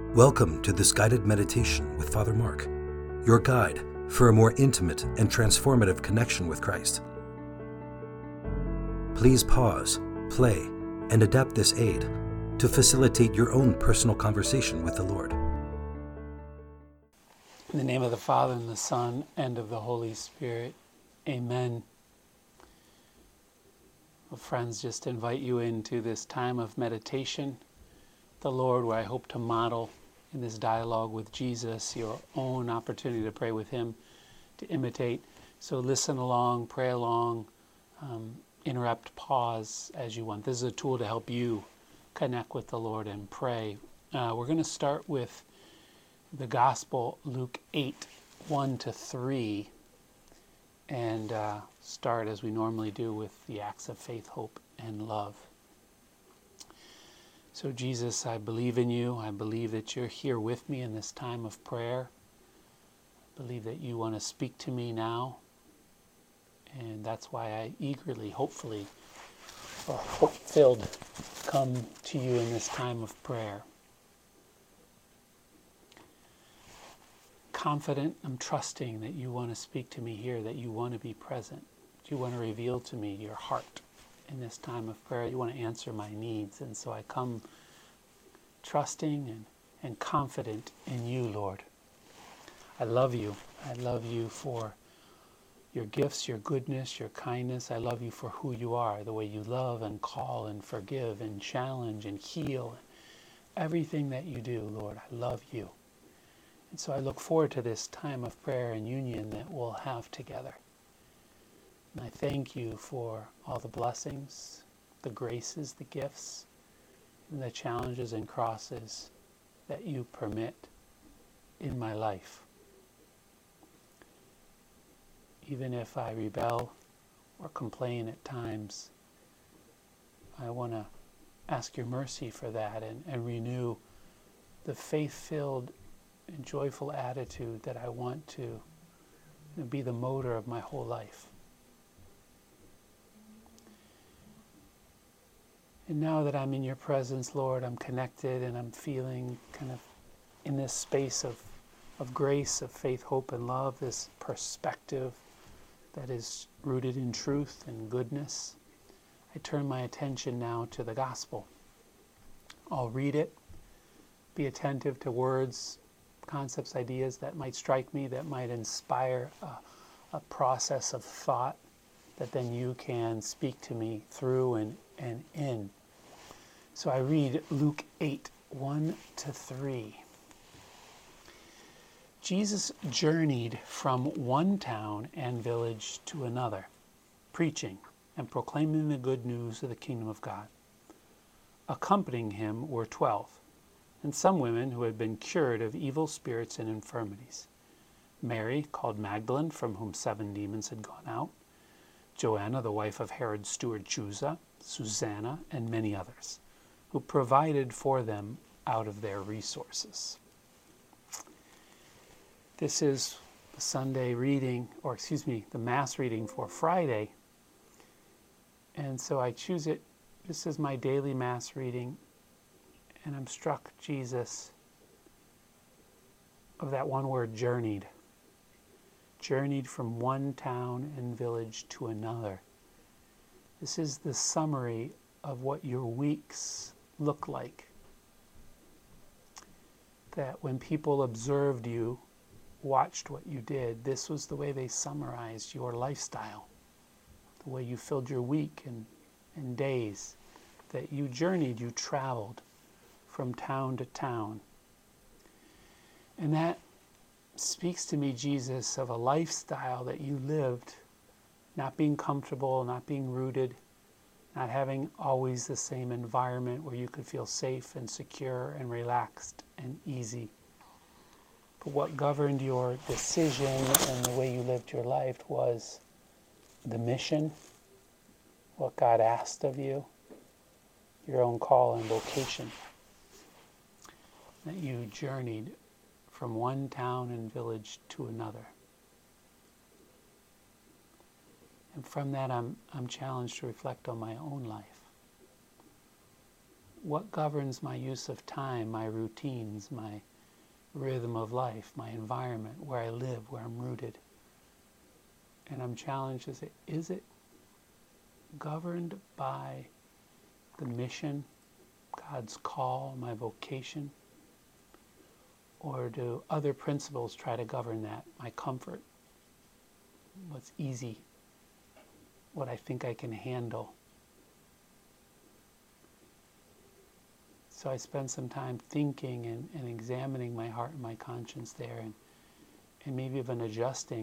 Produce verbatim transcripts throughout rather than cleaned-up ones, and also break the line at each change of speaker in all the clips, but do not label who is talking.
Welcome to this guided meditation with Father Mark, your guide for a more intimate and transformative connection with Christ. Please pause, play, and adapt this aid to facilitate your own personal conversation with the Lord.
In the name of the Father, and the Son, and of the Holy Spirit. Amen. Well, friends, just invite you into this time of meditation, the Lord, where I hope to model in this dialogue with Jesus your own opportunity to pray with Him, to imitate. So listen along, pray along, um, interrupt, pause as you want. This is a tool to help you connect with the Lord and pray. Uh, we're going to start with the Gospel, Luke eight, one to three, and uh, start as we normally do with the acts of faith, hope, and love. So Jesus, I believe in you. I believe that you're here with me in this time of prayer. I believe that you want to speak to me now. And that's why I eagerly, hopefully, or hope-filled, come to you in this time of prayer. Confident, I'm trusting that you want to speak to me here, that you want to be present, that you want to reveal to me your heart in this time of prayer. You want to answer my needs. And so I come trusting and, and confident in you, Lord. I love you. I love you for your gifts, your goodness, your kindness. I love you for who you are, the way you love and call and forgive and challenge and heal. Everything that you do, Lord, I love you. And so I look forward to this time of prayer and union that we'll have together. And I thank you for all the blessings, the graces, the gifts, and the challenges and crosses that you permit in my life. Even if I rebel or complain at times, I want to ask your mercy for that and, and renew the faith-filled and joyful attitude that I want to be the motor of my whole life. And now that I'm in your presence, Lord, I'm connected and I'm feeling kind of in this space of, of grace, of faith, hope, and love, this perspective that is rooted in truth and goodness. I turn my attention now to the gospel. I'll read it, be attentive to words, concepts, ideas that might strike me, that might inspire a, a process of thought that then you can speak to me through and, and in. So I read Luke eight, one to three. Jesus journeyed from one town and village to another, preaching and proclaiming the good news of the kingdom of God. Accompanying him were twelve, and some women who had been cured of evil spirits and infirmities. Mary, called Magdalene, from whom seven demons had gone out, Joanna, the wife of Herod's steward Chuza, Susanna, and many others, who provided for them out of their resources. This is the Sunday reading, or excuse me, the Mass reading for Friday. And so I choose it just as my daily Mass reading. And I'm struck, Jesus, of that one word, journeyed. Journeyed from one town and village to another. This is the summary of what your weeks look like. That when people observed you, watched what you did, this was the way they summarized your lifestyle. The way you filled your week and, and days. That you journeyed, you traveled from town to town. And that speaks to me, Jesus, of a lifestyle that you lived, not being comfortable, not being rooted, not having always the same environment where you could feel safe and secure and relaxed and easy. But what governed your decision and the way you lived your life was the mission, what God asked of you, your own call and vocation. That you journeyed from one town and village to another. And from that, I'm, I'm challenged to reflect on my own life. what governs my use of time, my routines, my rhythm of life, my environment, where I live, where I'm rooted. And I'm challenged to say, is it governed by the mission, God's call, my vocation? Or do other principles try to govern that? My comfort, what's easy, what I think I can handle. So I spend some time thinking and, and examining my heart and my conscience there, and, and maybe even adjusting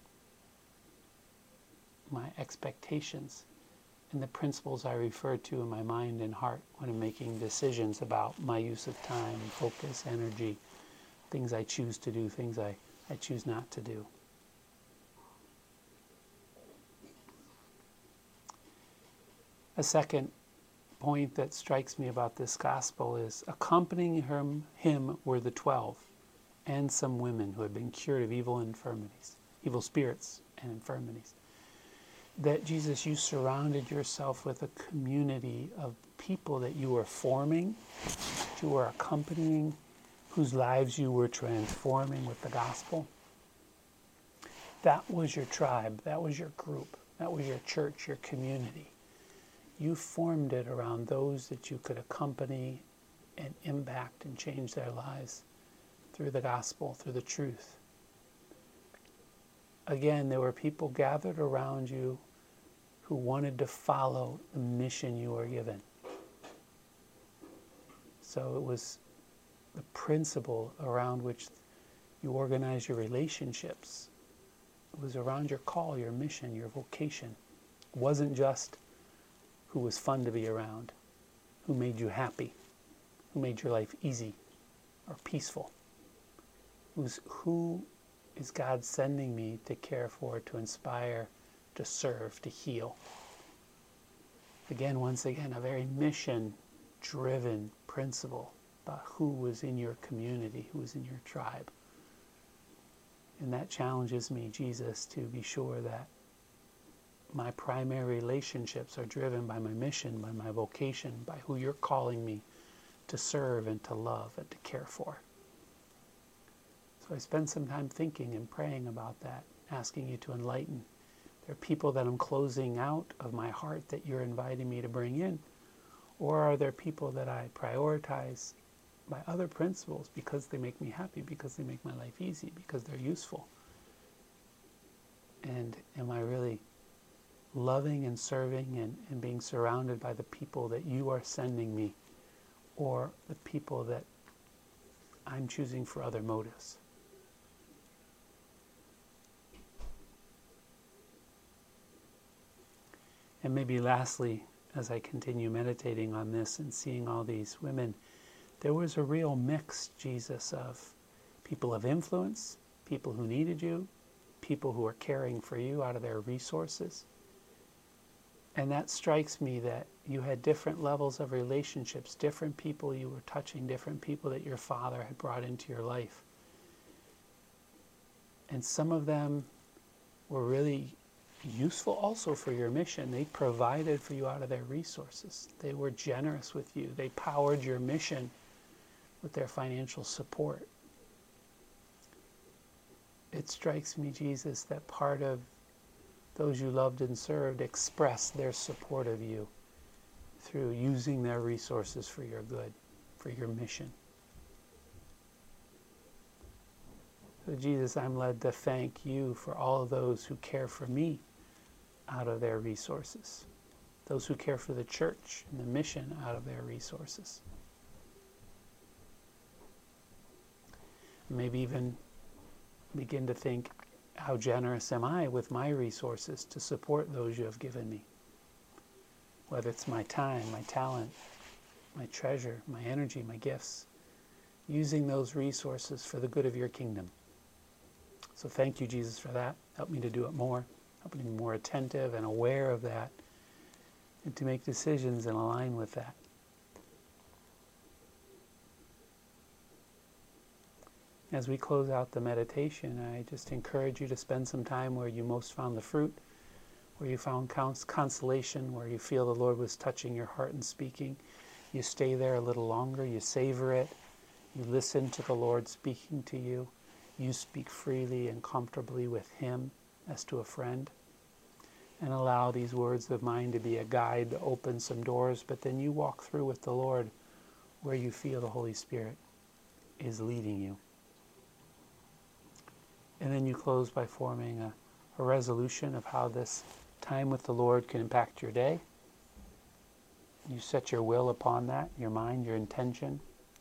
my expectations and the principles I refer to in my mind and heart when I'm making decisions about my use of time, focus, energy, things I choose to do, things I, I choose not to do. A second point that strikes me about this gospel is accompanying him, him were the twelve and some women who had been cured of evil infirmities, evil spirits and infirmities. That Jesus, you surrounded yourself with a community of people that you were forming, that you were accompanying, whose lives you were transforming with the gospel. That was your tribe, that was your group, that was your church, your community. You formed it around those that you could accompany and impact and change their lives through the gospel, through the truth. Again, there were people gathered around you who wanted to follow the mission you were given. So it was the principle around which you organize your relationships. It was around your call, your mission, your vocation. It wasn't just who was fun to be around, who made you happy, who made your life easy or peaceful. It was who is God sending me to care for, to inspire, to serve, to heal. Again, once again, a very mission-driven principle about who was in your community, who was in your tribe. And that challenges me, Jesus, to be sure that my primary relationships are driven by my mission, by my vocation, by who you're calling me to serve and to love and to care for. So I spend some time thinking and praying about that, asking you to enlighten. There are people that I'm closing out of my heart that you're inviting me to bring in, or are there people that I prioritize by other principles because they make me happy, because they make my life easy, because they're useful? And am I really loving and serving and, and being surrounded by the people that you are sending me, or the people that I'm choosing for other motives? And maybe lastly, as I continue meditating on this and seeing all these women, there was a real mix, Jesus, of people of influence, people who needed you, people who are caring for you out of their resources. And that strikes me that you had different levels of relationships, different people you were touching, different people that your Father had brought into your life. And some of them were really useful also for your mission. They provided for you out of their resources. They were generous with you. They powered your mission with their financial support. It strikes me, Jesus, that part of those you loved and served expressed their support of you through using their resources for your good, for your mission. So Jesus, I'm led to thank you for all of those who care for me out of their resources, those who care for the church and the mission out of their resources. Maybe even begin to think, how generous am I with my resources to support those you have given me? Whether it's my time, my talent, my treasure, my energy, my gifts, using those resources for the good of your kingdom. So thank you, Jesus, for that. Help me to do it more. Help me to be more attentive and aware of that, and to make decisions in line with that. As we close out the meditation, I just encourage you to spend some time where you most found the fruit, where you found consolation, where you feel the Lord was touching your heart and speaking. You stay there a little longer, you savor it, you listen to the Lord speaking to you, you speak freely and comfortably with Him as to a friend, and allow these words of mine to be a guide to open some doors, but then you walk through with the Lord where you feel the Holy Spirit is leading you. And then you close by forming a, a resolution of how this time with the Lord can impact your day. You set your will upon that, your mind, your intention.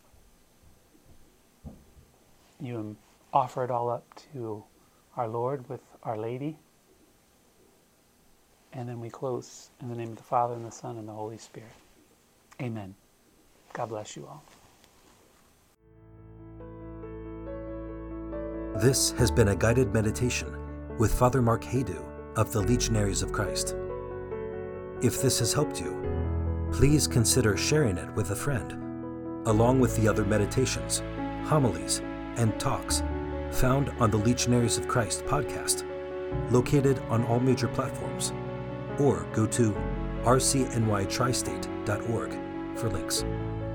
You offer it all up to our Lord with Our Lady. And then we close in the name of the Father, and the Son, and the Holy Spirit. Amen. God bless you all.
This has been a guided meditation with Father Mark Haydu of the Legionaries of Christ. If this has helped you, please consider sharing it with a friend, along with the other meditations, homilies, and talks found on the Legionaries of Christ podcast, located on all major platforms, or go to r c n y tristate dot org for links.